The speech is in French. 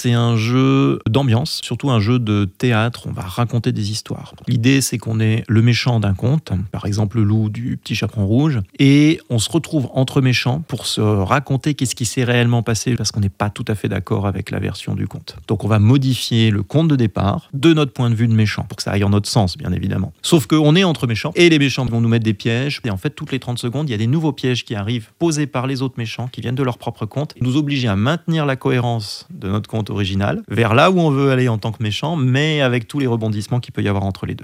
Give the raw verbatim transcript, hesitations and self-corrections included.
c'est un jeu d'ambiance, surtout un jeu de théâtre. On va raconter des histoires. L'idée, c'est qu'on est le méchant d'un conte, par exemple le loup du Petit Chaperon Rouge, et on se retrouve entre méchants pour se raconter qu'est-ce qui s'est réellement passé, parce qu'on n'est pas tout à fait d'accord avec la version du conte. Donc on va modifier le conte de départ de notre point de vue de méchant, pour que ça aille en notre sens, bien évidemment. Sauf qu'on est entre méchants, et les méchants vont nous mettre des pièges, et en fait, toutes les trente secondes, il y a des nouveaux pièges qui arrivent, posés par les autres méchants, qui viennent de leur propre conte, nous obliger à maintenir la cohérence de notre conte original, vers là où on veut aller en tant que méchant, mais avec tous les rebondissements qu'il peut y avoir entre les deux.